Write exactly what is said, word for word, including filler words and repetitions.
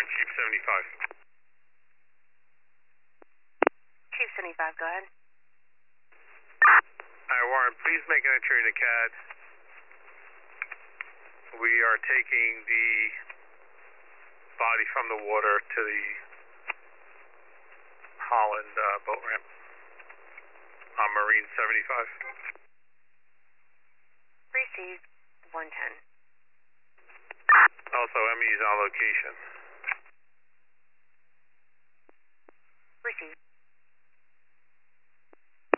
Warren, Chief seventy-five. Chief seventy-five, go ahead. Alright, Warren, please make an entry in the C A D. We are taking the body from the water to the Holland uh, boat ramp on Marine seventy-five. Received, one ten. Also, M E is on location. Received.